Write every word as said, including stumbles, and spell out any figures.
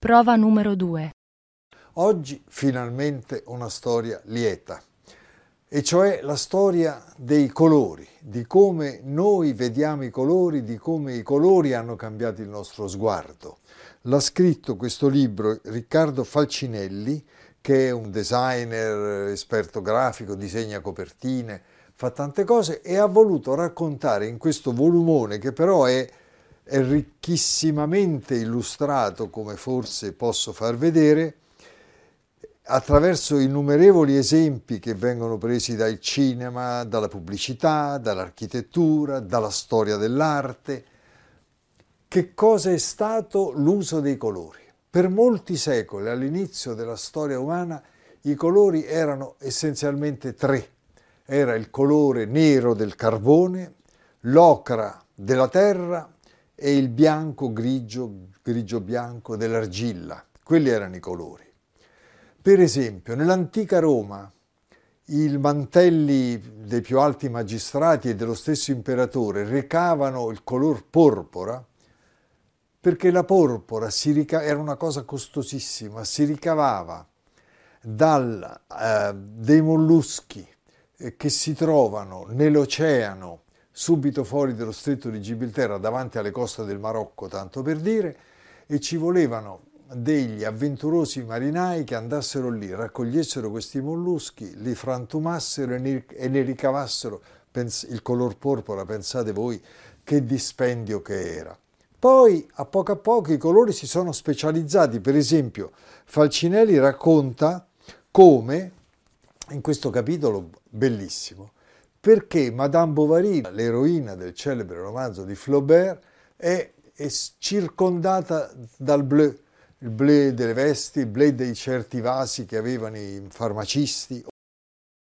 Prova numero due. Oggi finalmente una storia lieta, e cioè la storia dei colori, di come noi vediamo i colori, di come i colori hanno cambiato il nostro sguardo. L'ha scritto questo libro Riccardo Falcinelli, che è un designer, esperto grafico, disegna copertine, fa tante cose e ha voluto raccontare in questo volumone, che però è, è ricchissimamente illustrato, come forse posso far vedere, attraverso innumerevoli esempi che vengono presi dal cinema, dalla pubblicità, dall'architettura, dalla storia dell'arte. Che cosa è stato l'uso dei colori? Per molti secoli, all'inizio della storia umana, i colori erano essenzialmente tre. Era il colore nero del carbone, l'ocra della terra e il bianco, grigio, grigio-bianco dell'argilla. Quelli erano i colori. Per esempio, nell'antica Roma, i mantelli dei più alti magistrati e dello stesso imperatore recavano il color porpora, perché la porpora si rica- era una cosa costosissima, si ricavava dal, eh, dei molluschi eh, che si trovano nell'oceano subito fuori dello stretto di Gibilterra, davanti alle coste del Marocco, tanto per dire, e ci volevano degli avventurosi marinai che andassero lì, raccogliessero questi molluschi, li frantumassero e ne, e ne ricavassero pens- il color porpora. Pensate voi che dispendio che era. Poi a poco a poco i colori si sono specializzati. Per esempio Falcinelli racconta come, in questo capitolo bellissimo, perché Madame Bovary, l'eroina del celebre romanzo di Flaubert, è, è circondata dal bleu, il bleu delle vesti, il bleu di certi vasi che avevano i farmacisti